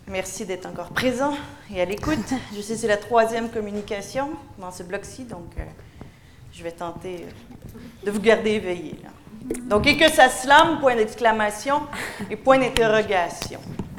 Merci d'être encore présent et à l'écoute. Je sais que c'est la 3e communication dans ce bloc-ci, donc je vais tenter de vous garder éveillés. Là. Donc, et que ça slame, point d'exclamation et point d'interrogation.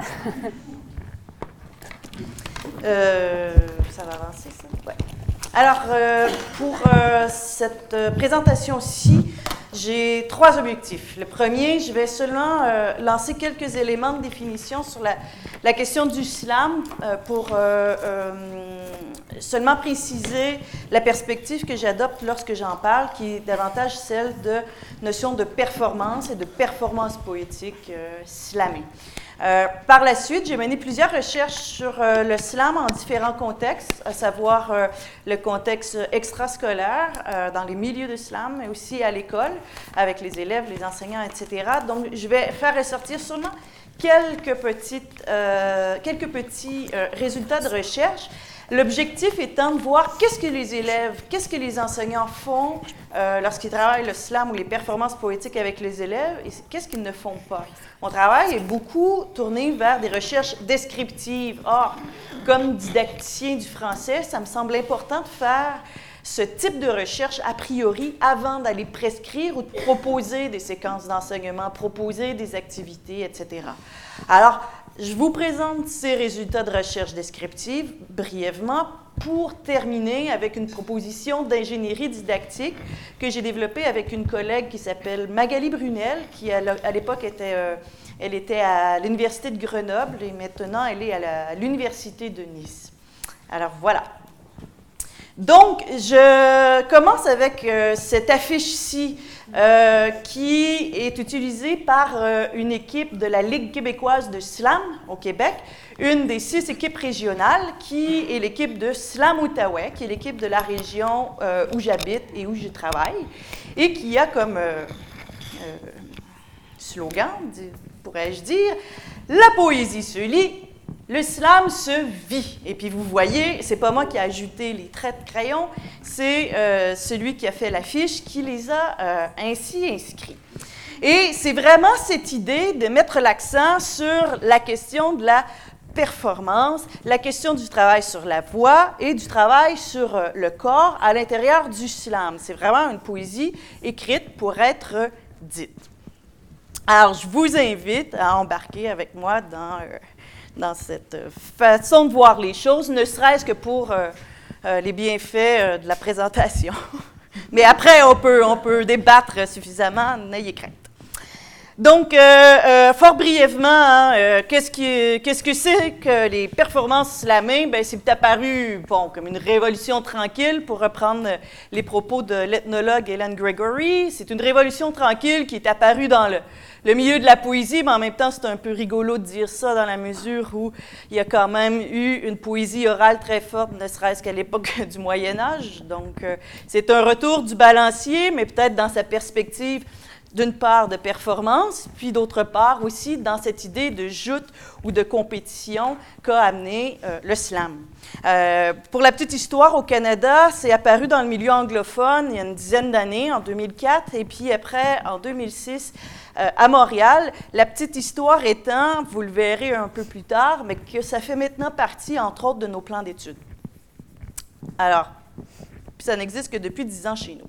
Ça va avancer, ça? Ouais. Alors, pour cette présentation-ci, j'ai 3 objectifs. Le premier, je vais seulement lancer quelques éléments de définition sur la question du slam pour seulement préciser la perspective que j'adopte lorsque j'en parle, qui est davantage celle de notion de performance et de performance poétique slamée. Par la suite, j'ai mené plusieurs recherches sur le slam en différents contextes, à savoir le contexte extrascolaire, dans les milieux de slam, mais aussi à l'école, avec les élèves, les enseignants, etc. Donc, je vais faire ressortir seulement quelques petits résultats de recherche. L'objectif étant de voir qu'est-ce que les élèves, qu'est-ce que les enseignants font lorsqu'ils travaillent le slam ou les performances poétiques avec les élèves et qu'est-ce qu'ils ne font pas. Mon travail est beaucoup tourné vers des recherches descriptives. Or, comme didacticien du français, ça me semble important de faire ce type de recherche a priori avant d'aller prescrire ou de proposer des séquences d'enseignement, proposer des activités, etc. Alors, je vous présente ces résultats de recherche descriptive brièvement pour terminer avec une proposition d'ingénierie didactique que j'ai développée avec une collègue qui s'appelle Magali Brunel, qui à l'époque elle était à l'Université de Grenoble et maintenant elle est à l'Université de Nice. Alors voilà. Donc, je commence avec cette affiche-ci qui est utilisée par une équipe de la Ligue québécoise de slam au Québec, une des 6 équipes régionales qui est l'équipe de Slam-Outaouais, qui est l'équipe de la région où j'habite et où je travaille, et qui a comme slogan, pourrais-je dire, « La poésie se lit ». Le slam se vit. Et puis, vous voyez, c'est pas moi qui ai ajouté les traits de crayon, c'est celui qui a fait l'affiche qui les a ainsi inscrits. Et c'est vraiment cette idée de mettre l'accent sur la question de la performance, la question du travail sur la voix et du travail sur le corps à l'intérieur du slam. C'est vraiment une poésie écrite pour être dite. Alors, je vous invite à embarquer avec moi dans cette façon de voir les choses, ne serait-ce que pour les bienfaits de la présentation. Mais après, on peut débattre suffisamment, n'ayez crainte. Donc, fort brièvement, qu'est-ce que c'est que les performances slamées? Bien, c'est apparu, comme une révolution tranquille, pour reprendre les propos de l'ethnologue Helen Gregory. C'est une révolution tranquille qui est apparue dans le milieu de la poésie, mais en même temps, c'est un peu rigolo de dire ça dans la mesure où il y a quand même eu une poésie orale très forte, ne serait-ce qu'à l'époque du Moyen Âge. Donc, c'est un retour du balancier, mais peut-être dans sa perspective, d'une part de performance, puis d'autre part aussi dans cette idée de joute ou de compétition qu'a amené le slam. Pour la petite histoire, au Canada, c'est apparu dans le milieu anglophone il y a une dizaine d'années, en 2004, et puis après, en 2006, à Montréal. La petite histoire étant, vous le verrez un peu plus tard, mais que ça fait maintenant partie, entre autres, de nos plans d'études. Alors, puis ça n'existe que depuis 10 ans chez nous.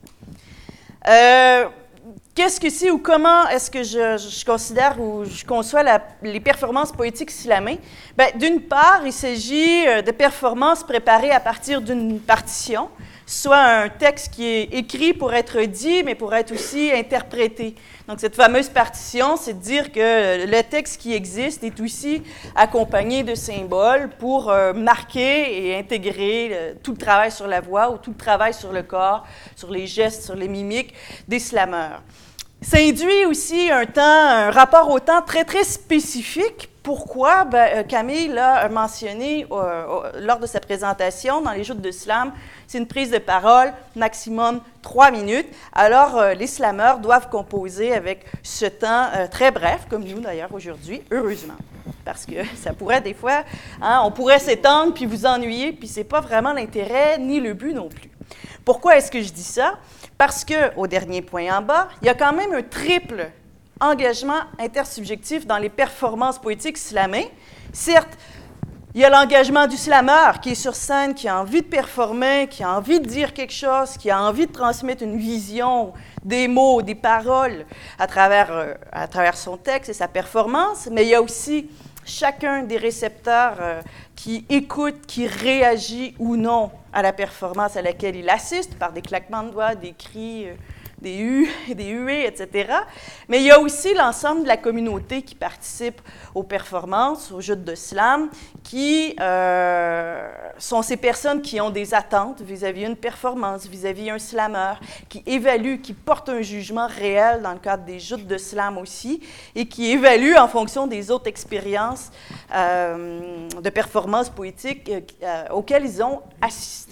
Qu'est-ce que c'est ou comment est-ce que je considère ou je conçois les performances poétiques slamées? Bien, d'une part, il s'agit de performances préparées à partir d'une partition, soit un texte qui est écrit pour être dit, mais pour être aussi interprété. Donc, cette fameuse partition, c'est de dire que le texte qui existe est aussi accompagné de symboles pour marquer et intégrer tout le travail sur la voix ou tout le travail sur le corps, sur les gestes, sur les mimiques des slameurs. Ça induit aussi un rapport au temps très, très spécifique. Pourquoi? Bien, Camille l'a mentionné lors de sa présentation dans les joutes de slam. C'est une prise de parole, maximum 3 minutes. Alors, les slameurs doivent composer avec ce temps très bref, comme nous d'ailleurs aujourd'hui, heureusement. Parce que ça pourrait des fois, on pourrait s'étendre puis vous ennuyer, puis ce n'est pas vraiment l'intérêt ni le but non plus. Pourquoi est-ce que je dis ça? Parce qu'au dernier point en bas, il y a quand même un triple engagement intersubjectif dans les performances poétiques slamées. Certes, Il y a l'engagement du slameur qui est sur scène, qui a envie de performer, qui a envie de dire quelque chose, qui a envie de transmettre une vision, des mots, des paroles à travers son texte et sa performance. Mais il y a aussi chacun des récepteurs qui écoute, qui réagit ou non à la performance à laquelle il assiste par des claquements de doigts, des cris, des huées, etc. Mais il y a aussi l'ensemble de la communauté qui participe aux performances, aux jeux de slam, qui sont ces personnes qui ont des attentes vis-à-vis d'une performance, vis-à-vis d'un slameur, qui évaluent, qui portent un jugement réel dans le cadre des jeux de slam aussi, et qui évaluent en fonction des autres expériences de performances poétiques auxquelles ils ont assisté.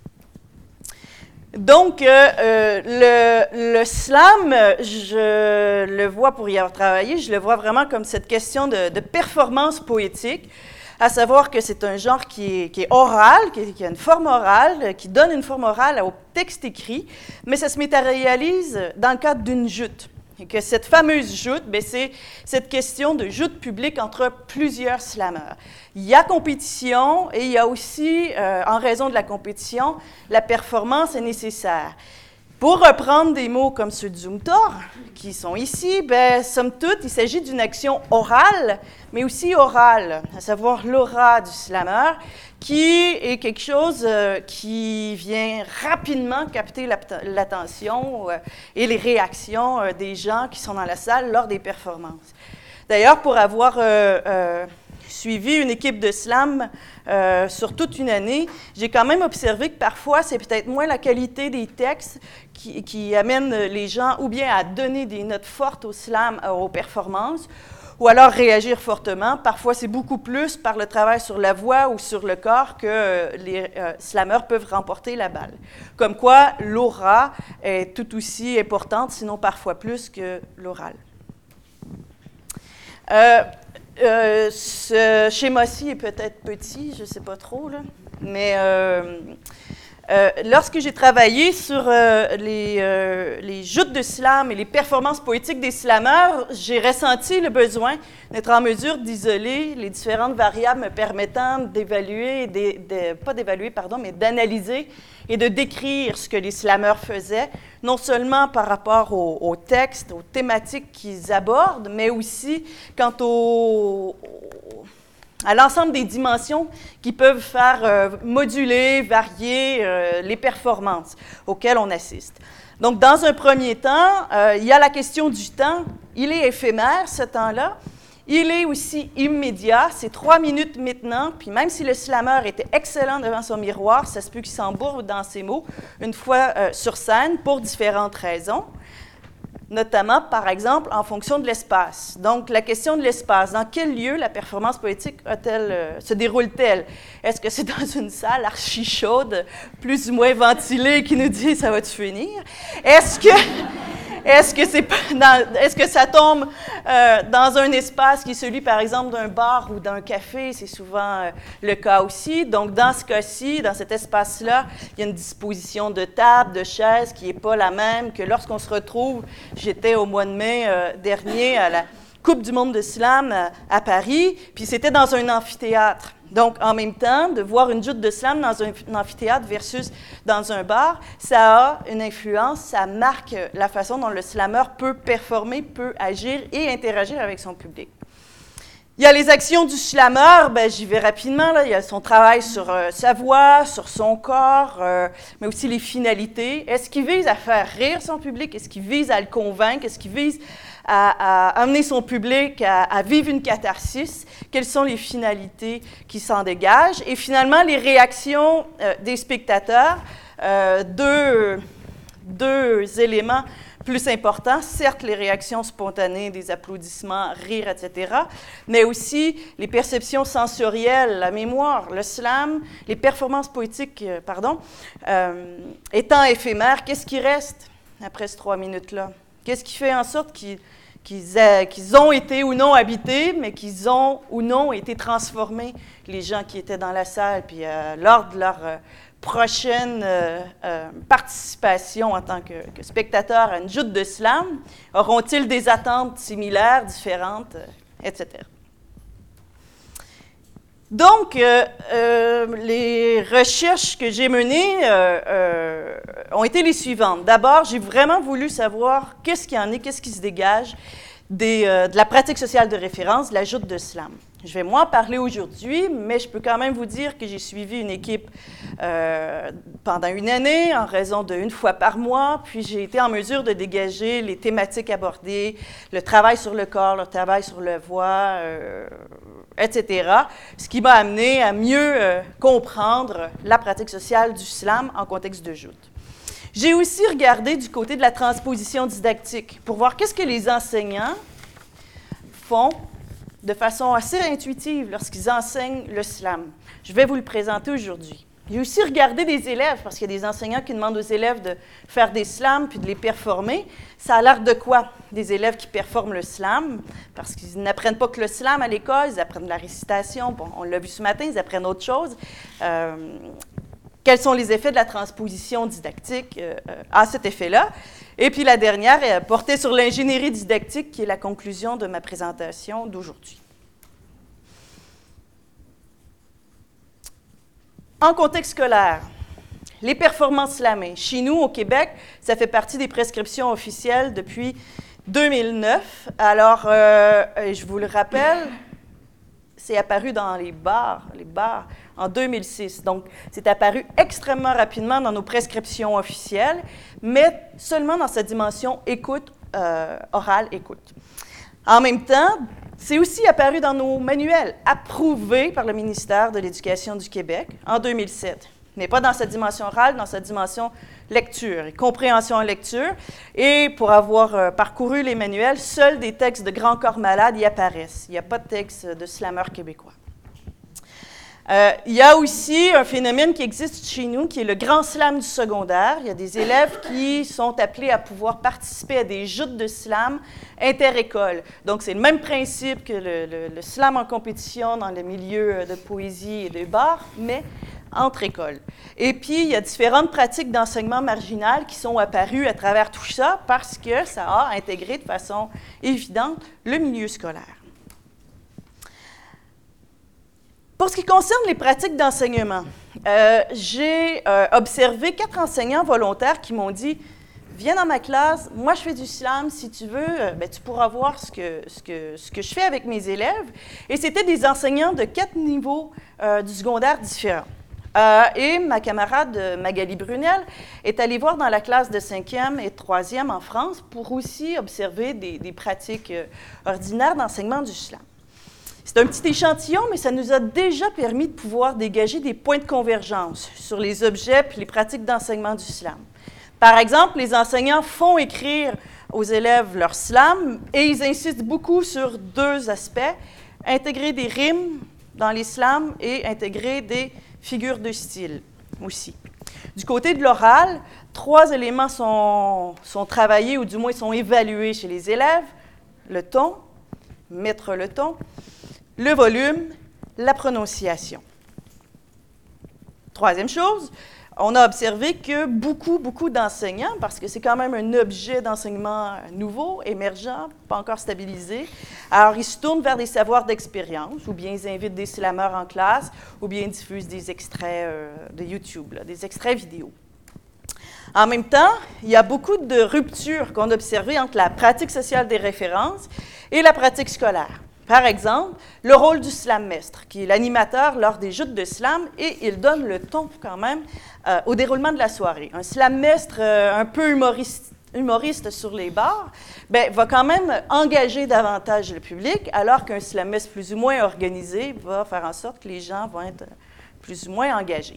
Donc, le slam, je le vois pour y avoir travaillé, je le vois vraiment comme cette question de performance poétique, à savoir que c'est un genre qui est oral, qui a une forme orale, qui donne une forme orale au texte écrit, mais ça se matérialise dans le cadre d'une joute. Et que cette fameuse joute, c'est cette question de joute publique entre plusieurs slameurs. Il y a compétition et il y a aussi, en raison de la compétition, la performance est nécessaire. Pour reprendre des mots comme ceux de Zumthor, qui sont ici, somme toute, il s'agit d'une action orale, mais aussi orale, à savoir l'aura du slameur, qui est quelque chose qui vient rapidement capter l'attention et les réactions des gens qui sont dans la salle lors des performances. D'ailleurs, pour avoir suivi une équipe de slam sur toute une année, j'ai quand même observé que parfois, c'est peut-être moins la qualité des textes qui amène les gens ou bien à donner des notes fortes au slam, aux performances, ou alors réagir fortement. Parfois, c'est beaucoup plus par le travail sur la voix ou sur le corps que les slameurs peuvent remporter la balle. Comme quoi, l'aura est tout aussi importante, sinon parfois plus que l'oral. Ce schéma-ci est peut-être petit, je ne sais pas trop, là, mais lorsque j'ai travaillé sur les joutes de slam et les performances poétiques des slameurs, j'ai ressenti le besoin d'être en mesure d'isoler les différentes variables me permettant d'évaluer, mais d'analyser et de décrire ce que les slameurs faisaient, non seulement par rapport aux textes, aux thématiques qu'ils abordent, mais aussi quant à l'ensemble des dimensions qui peuvent faire moduler, varier les performances auxquelles on assiste. Donc, dans un premier temps, il y a la question du temps. Il est éphémère, ce temps-là. Il est aussi immédiat. C'est 3 minutes maintenant. Puis même si le slameur était excellent devant son miroir, ça se peut qu'il s'embourbe dans ses mots une fois sur scène pour différentes raisons. Notamment, par exemple, en fonction de l'espace. Donc, la question de l'espace. Dans quel lieu la performance poétique se déroule-t-elle? Est-ce que c'est dans une salle archi chaude, plus ou moins ventilée, qui nous dit « ça va-tu finir? » Est-ce que ça tombe dans un espace qui est celui, par exemple, d'un bar ou d'un café? C'est souvent le cas aussi. Donc, dans ce cas-ci, dans cet espace-là, il y a une disposition de table, de chaises qui n'est pas la même que lorsqu'on se retrouve. J'étais au mois de mai dernier à la Coupe du monde de slam à Paris, puis c'était dans un amphithéâtre. Donc, en même temps, de voir une joute de slam dans un amphithéâtre versus dans un bar, ça a une influence, ça marque la façon dont le slameur peut performer, peut agir et interagir avec son public. Il y a les actions du slameur, j'y vais rapidement, là. Il y a son travail sur sa voix, sur son corps, mais aussi les finalités. Est-ce qu'il vise à faire rire son public? Est-ce qu'il vise à le convaincre? Est-ce qu'il vise à amener son public à vivre une catharsis? Quelles sont les finalités qui s'en dégagent? Et finalement, les réactions des spectateurs, deux éléments plus importants, certes les réactions spontanées, des applaudissements, rires, etc., mais aussi les perceptions sensorielles, la mémoire, le slam, les performances poétiques, étant éphémères, qu'est-ce qui reste après ces 3 minutes-là? Qu'est-ce qui fait en sorte qu'ils ont été ou non habités, mais qu'ils ont ou non été transformés, les gens qui étaient dans la salle, puis lors de leur prochaine participation en tant que spectateur à une joute de slam, auront-ils des attentes similaires, différentes, etc. Donc, les recherches que j'ai menées ont été les suivantes. D'abord, j'ai vraiment voulu savoir qu'est-ce qu'il y en est, qu'est-ce qui se dégage de la pratique sociale de référence, de la Joute de Slam. Je vais moins en parler aujourd'hui, mais je peux quand même vous dire que j'ai suivi une équipe pendant une année, en raison d'une fois par mois, puis j'ai été en mesure de dégager les thématiques abordées, le travail sur le corps, le travail sur la voix, etc., ce qui m'a amené à mieux comprendre la pratique sociale du slam en contexte de joute. J'ai aussi regardé du côté de la transposition didactique pour voir qu'est-ce que les enseignants font de façon assez intuitive lorsqu'ils enseignent le slam. Je vais vous le présenter aujourd'hui. J'ai aussi regardé des élèves, parce qu'il y a des enseignants qui demandent aux élèves de faire des slams puis de les performer. Ça a l'air de quoi, des élèves qui performent le slam? Parce qu'ils n'apprennent pas que le slam à l'école, ils apprennent de la récitation. Bon, on l'a vu ce matin, ils apprennent autre chose. Quels sont les effets de la transposition didactique à cet effet-là? Et puis la dernière est portée sur l'ingénierie didactique, qui est la conclusion de ma présentation d'aujourd'hui. En contexte scolaire, les performances slamées. Chez nous, au Québec, ça fait partie des prescriptions officielles depuis 2009. Alors, je vous le rappelle, c'est apparu dans les bars en 2006. Donc, c'est apparu extrêmement rapidement dans nos prescriptions officielles, mais seulement dans sa dimension écoute, orale, écoute. En même temps, c'est aussi apparu dans nos manuels, approuvés par le ministère de l'Éducation du Québec en 2007. Mais pas dans sa dimension orale, dans sa dimension lecture et compréhension en lecture. Et pour avoir parcouru les manuels, seuls des textes de Grand Corps Malade y apparaissent. Il n'y a pas de texte de slameurs québécois. Il y a aussi un phénomène qui existe chez nous, qui est le grand slam du secondaire. Il y a des élèves qui sont appelés à pouvoir participer à des joutes de slam inter-écoles. Donc, c'est le même principe que le slam en compétition dans le milieu de poésie et de bar, mais entre écoles. Et puis, il y a différentes pratiques d'enseignement marginal qui sont apparues à travers tout ça parce que ça a intégré de façon évidente le milieu scolaire. Pour ce qui concerne les pratiques d'enseignement, j'ai observé 4 enseignants volontaires qui m'ont dit « Viens dans ma classe, moi je fais du slam, si tu veux, tu pourras voir ce que je fais avec mes élèves. » Et c'était des enseignants de 4 niveaux du secondaire différents. Et ma camarade Magali Brunel est allée voir dans la classe de 5e et 3e en France pour aussi observer des pratiques ordinaires d'enseignement du slam. C'est un petit échantillon, mais ça nous a déjà permis de pouvoir dégager des points de convergence sur les objets et les pratiques d'enseignement du slam. Par exemple, les enseignants font écrire aux élèves leur slam et ils insistent beaucoup sur 2 aspects, intégrer des rimes dans les slams et intégrer des figures de style aussi. Du côté de l'oral, 3 éléments sont travaillés ou du moins sont évalués chez les élèves, le ton, mettre le ton, le volume, la prononciation. 3e chose, on a observé que beaucoup d'enseignants, parce que c'est quand même un objet d'enseignement nouveau, émergent, pas encore stabilisé, alors ils se tournent vers des savoirs d'expérience, ou bien ils invitent des slameurs en classe, ou bien ils diffusent des extraits de YouTube, des extraits vidéo. En même temps, il y a beaucoup de ruptures qu'on a observées entre la pratique sociale des références et la pratique scolaire. Par exemple, le rôle du slam-mestre, qui est l'animateur lors des joutes de slam, et il donne le ton quand même au déroulement de la soirée. Un slam-mestre un peu humoriste sur les bars, va quand même engager davantage le public, alors qu'un slam-mestre plus ou moins organisé va faire en sorte que les gens vont être plus ou moins engagés.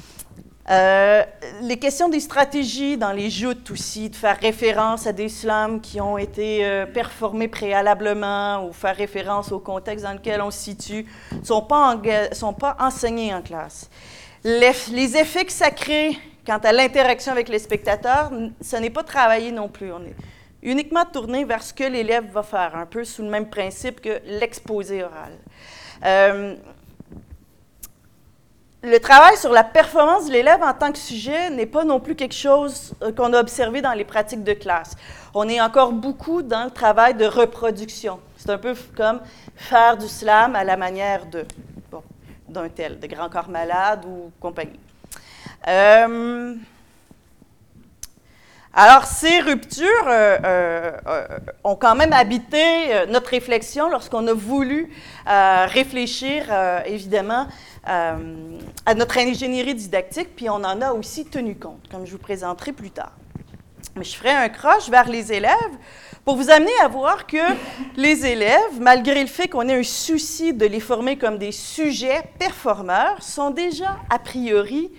Les questions des stratégies dans les joutes aussi, de faire référence à des slams qui ont été performés préalablement ou faire référence au contexte dans lequel on se situe, ne sont pas enseignés en classe. Les effets que ça crée quant à l'interaction avec les spectateurs, ce n'est pas travaillé non plus. On est uniquement tourné vers ce que l'élève va faire, un peu sous le même principe que l'exposé oral. Le travail sur la performance de l'élève en tant que sujet n'est pas non plus quelque chose qu'on a observé dans les pratiques de classe. On est encore beaucoup dans le travail de reproduction. C'est un peu comme faire du slam à la manière de. Bon, d'un tel, de Grand Corps Malade ou compagnie. Alors, ces ruptures ont quand même habité notre réflexion lorsqu'on a voulu réfléchir, évidemment, à notre ingénierie didactique, puis on en a aussi tenu compte, comme je vous présenterai plus tard. Mais je ferai un croche vers les élèves pour vous amener à voir que les élèves, malgré le fait qu'on ait un souci de les former comme des sujets performeurs, sont déjà, a priori,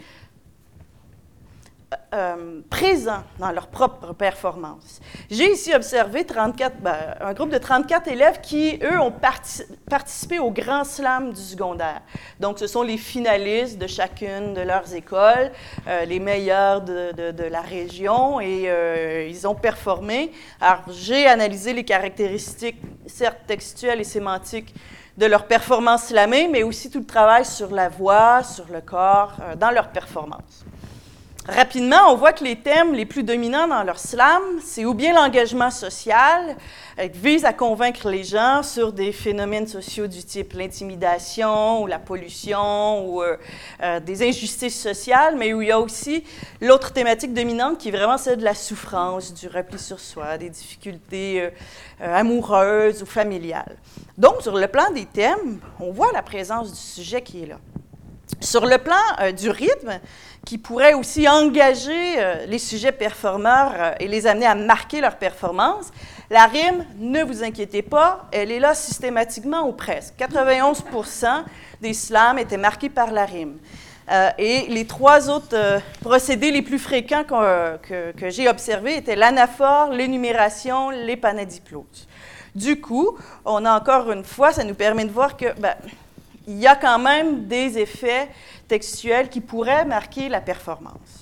présents dans leur propre performance. J'ai ici observé un groupe de 34 élèves qui, eux, ont participé au Grand Slam du secondaire. Donc, ce sont les finalistes de chacune de leurs écoles, les meilleurs de la région, et ils ont performé. Alors, j'ai analysé les caractéristiques, certes textuelles et sémantiques, de leur performance slamée, mais aussi tout le travail sur la voix, sur le corps, dans leur performance. Rapidement, on voit que les thèmes les plus dominants dans leur slam, c'est ou bien l'engagement social, qui vise à convaincre les gens sur des phénomènes sociaux du type l'intimidation ou la pollution ou des injustices sociales, mais où il y a aussi l'autre thématique dominante qui est vraiment celle de la souffrance, du repli sur soi, des difficultés amoureuses ou familiales. Donc, sur le plan des thèmes, on voit la présence du sujet qui est là. Sur le plan du rythme, qui pourrait aussi engager les sujets performeurs et les amener à marquer leur performance, la rime, ne vous inquiétez pas, elle est là systématiquement ou presque. 91% des slams étaient marqués par la rime. Et les trois autres procédés les plus fréquents que j'ai observés étaient l'anaphore, l'énumération, l'épanadiplose. Du coup, on a encore une fois, ça nous permet de voir que il y a quand même des effets textuels qui pourraient marquer la performance.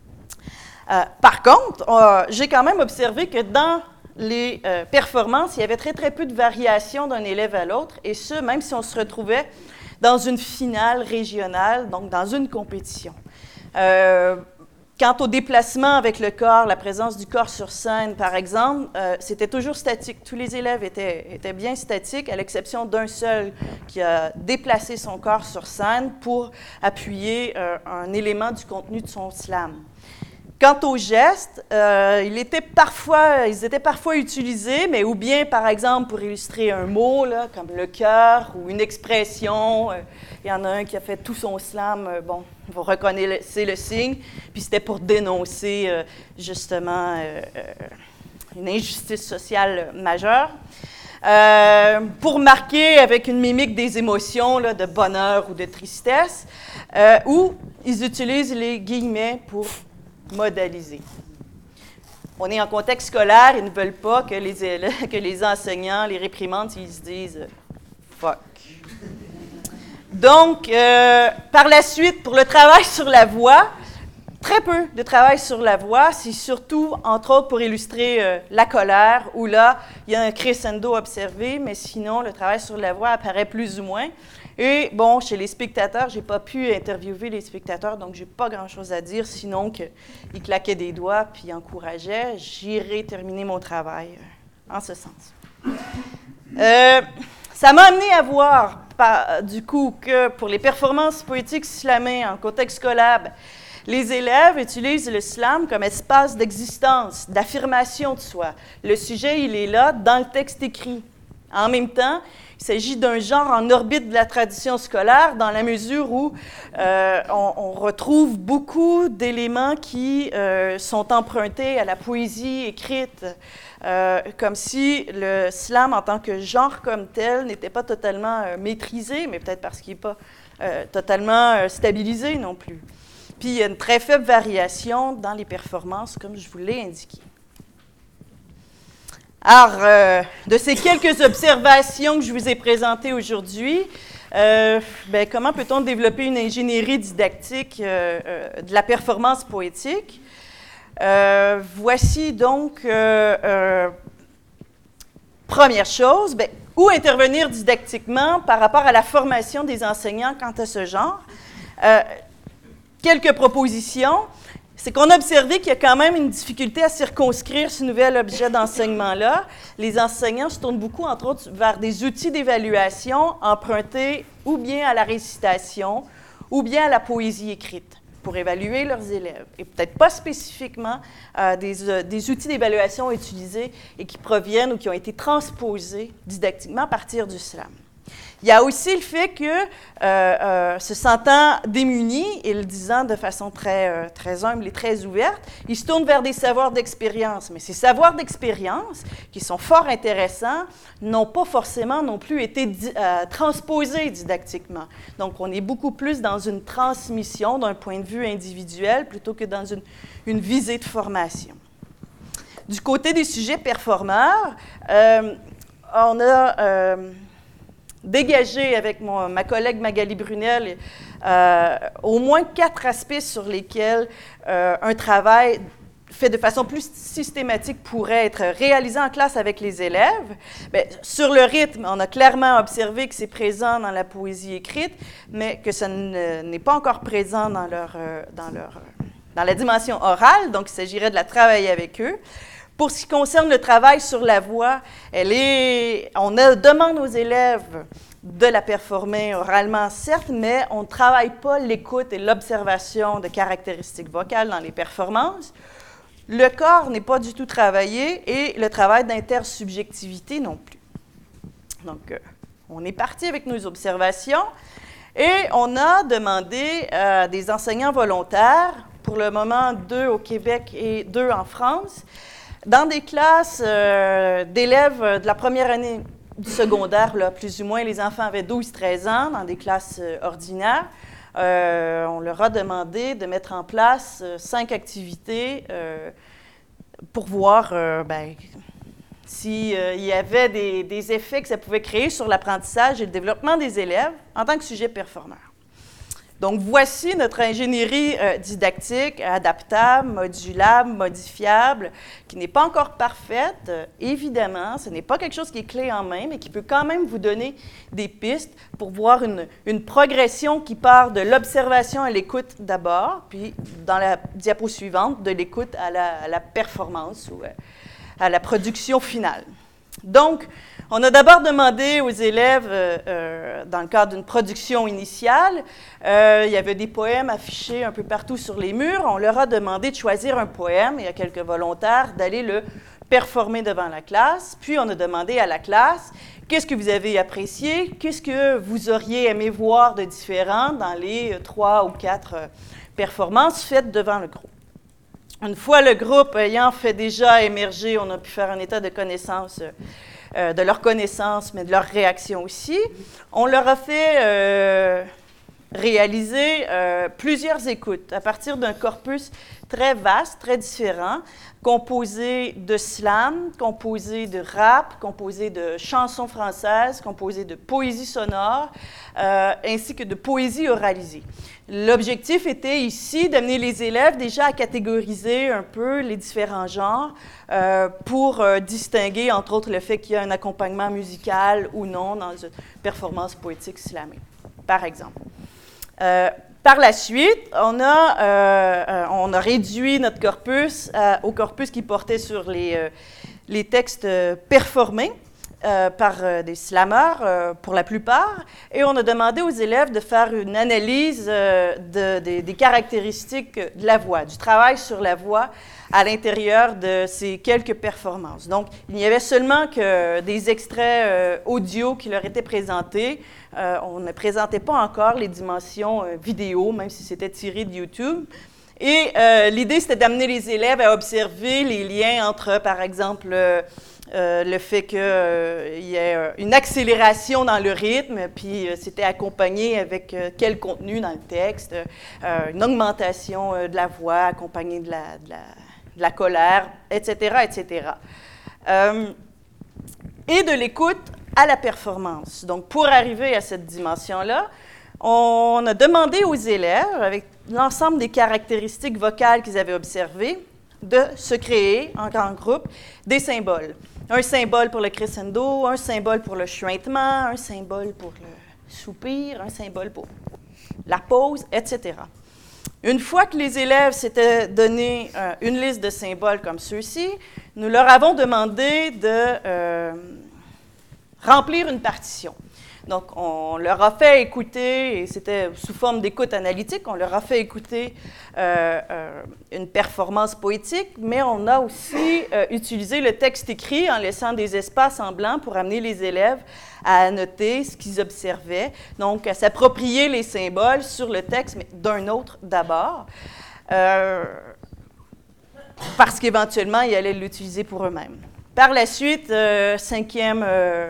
Par contre, j'ai quand même observé que dans les performances, il y avait très, très peu de variations d'un élève à l'autre, et ce, même si on se retrouvait dans une finale régionale, donc dans une compétition. Quant au déplacement avec le corps, la présence du corps sur scène, par exemple, c'était toujours statique. Tous les élèves étaient bien statiques, à l'exception d'un seul qui a déplacé son corps sur scène pour appuyer un élément du contenu de son slam. Quant aux gestes, ils étaient parfois utilisés, mais ou bien, par exemple, pour illustrer un mot, là, comme le cœur, ou une expression. Il y en a un qui a fait tout son slam, vous reconnaissez le signe, puis c'était pour dénoncer, justement, une injustice sociale majeure. Pour marquer avec une mimique des émotions, là, de bonheur ou de tristesse, ou ils utilisent les guillemets pour modaliser. On est en contexte scolaire, ils ne veulent pas que les enseignants les réprimandent s'ils se disent « fuck ». Donc, par la suite, pour le travail sur la voix, très peu de travail sur la voix, c'est surtout, entre autres, pour illustrer la colère, où là, il y a un crescendo observé, mais sinon, le travail sur la voix apparaît plus ou moins. Et bon, chez les spectateurs, je n'ai pas pu interviewer les spectateurs, donc je n'ai pas grand-chose à dire, sinon qu'ils claquaient des doigts puis ils encourageaient. J'irai terminer mon travail en ce sens. Ça m'a amené à voir, du coup, que pour les performances poétiques slamées en contexte scolaire, les élèves utilisent le slam comme espace d'existence, d'affirmation de soi. Le sujet, il est là dans le texte écrit. En même temps, il s'agit d'un genre en orbite de la tradition scolaire dans la mesure où on retrouve beaucoup d'éléments qui sont empruntés à la poésie écrite, comme si le slam en tant que genre comme tel n'était pas totalement maîtrisé, mais peut-être parce qu'il n'est pas totalement stabilisé non plus. Puis il y a une très faible variation dans les performances, comme je vous l'ai indiqué. Alors, de ces quelques observations que je vous ai présentées aujourd'hui, comment peut-on développer une ingénierie didactique de la performance poétique? Voici donc, première chose, où intervenir didactiquement par rapport à la formation des enseignants quant à ce genre? Quelques propositions. c'est qu'on a observé qu'il y a quand même une difficulté à circonscrire ce nouvel objet d'enseignement-là. Les enseignants se tournent beaucoup, entre autres, vers des outils d'évaluation empruntés ou bien à la récitation ou bien à la poésie écrite pour évaluer leurs élèves, et peut-être pas spécifiquement des outils d'évaluation utilisés et qui proviennent ou qui ont été transposés didactiquement à partir du slam. Il y a aussi le fait que, se sentant démunis et le disant de façon très humble et très ouverte, ils se tournent vers des savoirs d'expérience. Mais ces savoirs d'expérience, qui sont fort intéressants, n'ont pas forcément non plus été transposés didactiquement. Donc, on est beaucoup plus dans une transmission d'un point de vue individuel plutôt que dans une visée de formation. Du côté des sujets performeurs, on a dégagé avec ma collègue Magali Brunel au moins 4 aspects sur lesquels un travail fait de façon plus systématique pourrait être réalisé en classe avec les élèves. Bien, sur le rythme, on a clairement observé que c'est présent dans la poésie écrite, mais que ça n'est pas encore présent dans la dimension orale, donc il s'agirait de la travailler avec eux. Pour ce qui concerne le travail sur la voix, on demande aux élèves de la performer oralement, certes, mais on ne travaille pas l'écoute et l'observation de caractéristiques vocales dans les performances. Le corps n'est pas du tout travaillé et le travail d'intersubjectivité non plus. Donc, on est parti avec nos observations et on a demandé à des enseignants volontaires, pour le moment 2 au Québec et 2 en France, dans des classes d'élèves de la première année du secondaire, là, plus ou moins, les enfants avaient 12-13 ans, dans des classes ordinaires. On leur a demandé de mettre en place 5 activités pour voir s'il y avait des effets que ça pouvait créer sur l'apprentissage et le développement des élèves en tant que sujet performeur. Donc, voici notre ingénierie didactique adaptable, modulable, modifiable, qui n'est pas encore parfaite. Évidemment, ce n'est pas quelque chose qui est clé en main, mais qui peut quand même vous donner des pistes pour voir une progression qui part de l'observation à l'écoute d'abord, puis dans la diapo suivante, de l'écoute à la performance ou à la production finale. Donc, on a d'abord demandé aux élèves, dans le cadre d'une production initiale, il y avait des poèmes affichés un peu partout sur les murs. On leur a demandé de choisir un poème, et à quelques volontaires, d'aller le performer devant la classe. Puis, on a demandé à la classe, qu'est-ce que vous avez apprécié? Qu'est-ce que vous auriez aimé voir de différent dans les 3 ou 4 performances faites devant le groupe? Une fois le groupe ayant fait déjà émerger, on a pu faire un état de connaissance de leurs connaissances, mais de leurs réactions aussi. On leur a fait réaliser plusieurs écoutes à partir d'un corpus très vaste, très différent, composé de slam, composé de rap, composé de chansons françaises, composé de poésie sonore, ainsi que de poésie oralisée. L'objectif était ici d'amener les élèves déjà à catégoriser un peu les différents genres pour distinguer, entre autres, le fait qu'il y a un accompagnement musical ou non dans une performance poétique slamée, par exemple. Par la suite, on a réduit notre corpus au corpus qui portait sur les textes performés par des slammeurs, pour la plupart, et on a demandé aux élèves de faire une analyse des caractéristiques de la voix, du travail sur la voix à l'intérieur de ces quelques performances. Donc, il n'y avait seulement que des extraits audio qui leur étaient présentés. On ne présentait pas encore les dimensions vidéo, même si c'était tiré de YouTube. Et l'idée, c'était d'amener les élèves à observer les liens entre, par exemple, le fait qu'il y ait une accélération dans le rythme, puis c'était accompagné avec quel contenu dans le texte, une augmentation de la voix accompagnée de la colère, etc., etc. Et de l'écoute à la performance. Donc, pour arriver à cette dimension-là, on a demandé aux élèves, avec l'ensemble des caractéristiques vocales qu'ils avaient observées, de se créer, en grand groupe, des symboles. Un symbole pour le crescendo, un symbole pour le chuintement, un symbole pour le soupir, un symbole pour la pause, etc. Une fois que les élèves s'étaient donné une liste de symboles comme ceux-ci, nous leur avons demandé de remplir une partition. Donc, on leur a fait écouter, et c'était sous forme d'écoute analytique, on leur a fait écouter une performance poétique, mais on a aussi utilisé le texte écrit en laissant des espaces en blanc pour amener les élèves à annoter ce qu'ils observaient, donc à s'approprier les symboles sur le texte, mais d'un autre d'abord, parce qu'éventuellement, ils allaient l'utiliser pour eux-mêmes. Par la suite, cinquième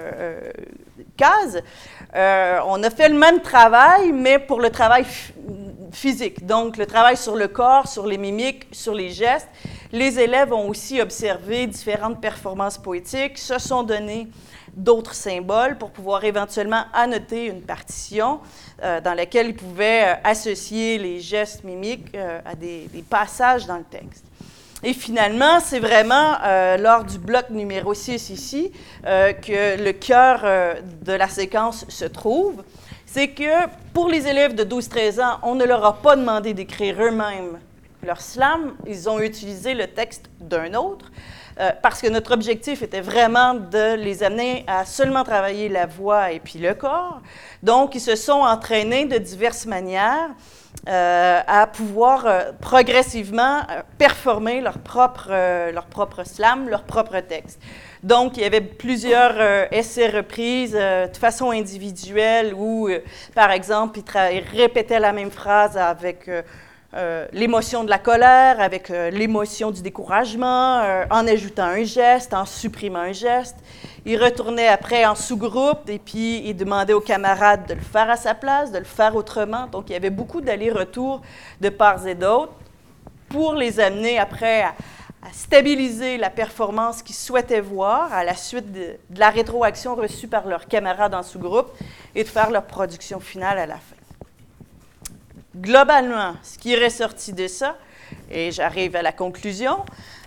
case, on a fait le même travail, mais pour le travail physique, donc le travail sur le corps, sur les mimiques, sur les gestes. Les élèves ont aussi observé différentes performances poétiques, se sont donné d'autres symboles pour pouvoir éventuellement annoter une partition dans laquelle ils pouvaient associer les gestes mimiques à des passages dans le texte. Et finalement, c'est vraiment lors du bloc numéro 6 ici que le cœur de la séquence se trouve. C'est que pour les élèves de 12-13 ans, on ne leur a pas demandé d'écrire eux-mêmes leur slam. Ils ont utilisé le texte d'un autre parce que notre objectif était vraiment de les amener à seulement travailler la voix et puis le corps. Donc, ils se sont entraînés de diverses manières à pouvoir progressivement performer leur propre slam, leur propre texte. Donc, il y avait plusieurs essais reprises de façon individuelle où, par exemple, ils répétaient la même phrase avec l'émotion de la colère, avec l'émotion du découragement, en ajoutant un geste, en supprimant un geste. Ils retournaient après en sous-groupe et puis ils demandaient aux camarades de le faire à sa place, de le faire autrement. Donc, il y avait beaucoup d'allers-retours de part et d'autre pour les amener après à stabiliser la performance qu'ils souhaitaient voir à la suite de la rétroaction reçue par leurs camarades en sous-groupe et de faire leur production finale à la fin. Globalement, ce qui est ressorti de ça, et j'arrive à la conclusion,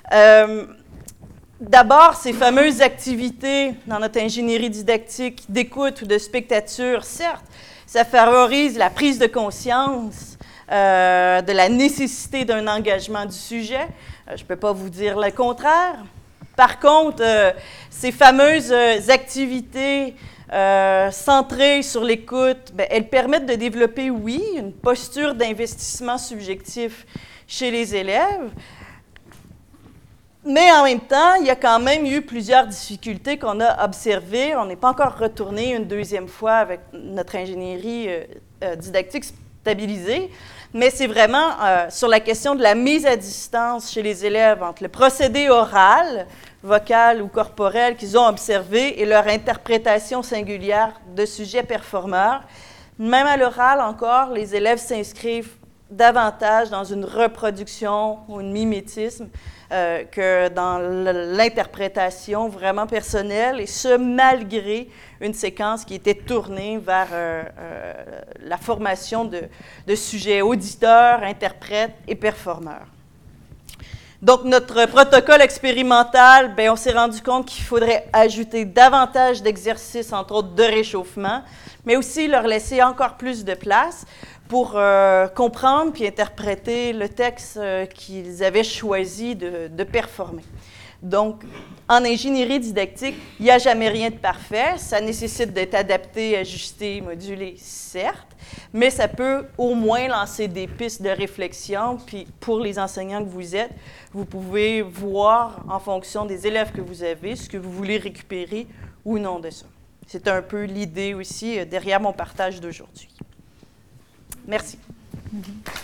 d'abord, ces fameuses activités dans notre ingénierie didactique d'écoute ou de spectature, certes, ça favorise la prise de conscience de la nécessité d'un engagement du sujet. Je ne peux pas vous dire le contraire. Par contre, ces fameuses activités centrées sur l'écoute, elles permettent de développer, oui, une posture d'investissement subjectif chez les élèves, mais en même temps, il y a quand même eu plusieurs difficultés qu'on a observées. On n'est pas encore retourné une deuxième fois avec notre ingénierie didactique stabilisée, mais c'est vraiment sur la question de la mise à distance chez les élèves entre le procédé oral, vocal ou corporel qu'ils ont observé et leur interprétation singulière de sujets performeurs. Même à l'oral encore, les élèves s'inscrivent davantage dans une reproduction ou un mimétisme que dans l'interprétation vraiment personnelle, et ce, malgré une séquence qui était tournée vers la formation de sujets auditeurs, interprètes et performeurs. Donc, notre protocole expérimental, on s'est rendu compte qu'il faudrait ajouter davantage d'exercices, entre autres de réchauffement, mais aussi leur laisser encore plus de place pour comprendre puis interpréter le texte qu'ils avaient choisi de performer. Donc, en ingénierie didactique, il n'y a jamais rien de parfait. Ça nécessite d'être adapté, ajusté, modulé, certes, mais ça peut au moins lancer des pistes de réflexion. Puis, pour les enseignants que vous êtes, vous pouvez voir, en fonction des élèves que vous avez, ce que vous voulez récupérer ou non de ça. C'est un peu l'idée aussi derrière mon partage d'aujourd'hui. Merci.